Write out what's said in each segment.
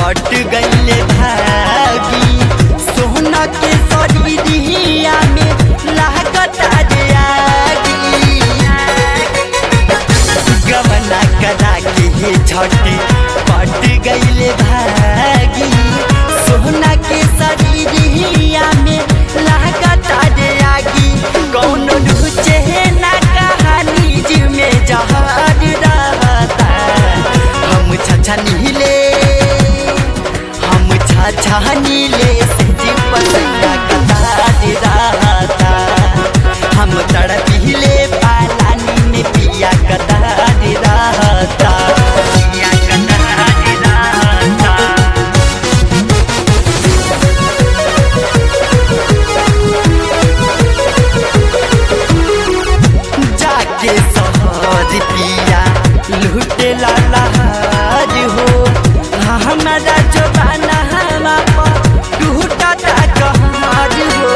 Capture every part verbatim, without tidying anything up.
हट गईले भागी सोहना के शरीरिया में लागता रे आगी गवना करा के झट पट गईले भागी सोहना के शरीरिया में लागता रे आगी कौन रुचे ना कहानी जी में जहर रहता हम छछा नीले हम छछा नीले से जीव सैया कतार रहता हम तड़पीले पालानी में पिया कतार रहता पिया कतार रहता जाके सहर पिया लूटे लहर हो हमारा जवाना हमा टूटा कहर हो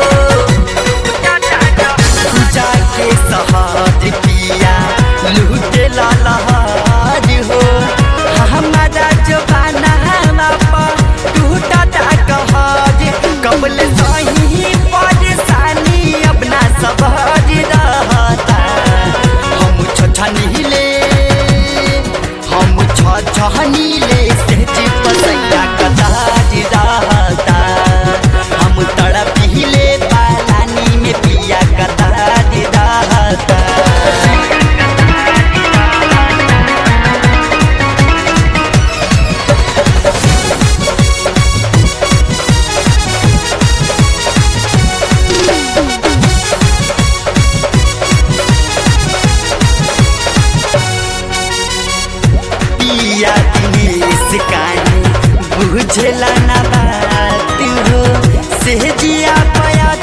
जाके सहर पिया लूटे लहर हो हमारा जवाना हमा टूटा कहर कबल सही परेशानी अपना सबर रहता हम छछा नीले हम छछा नीले से जीव सैया कतार रहता हम तड़पीले पालानी में पिया कतार रहता पिया दिनेश काहे बुझला ना बात हो से जिया पया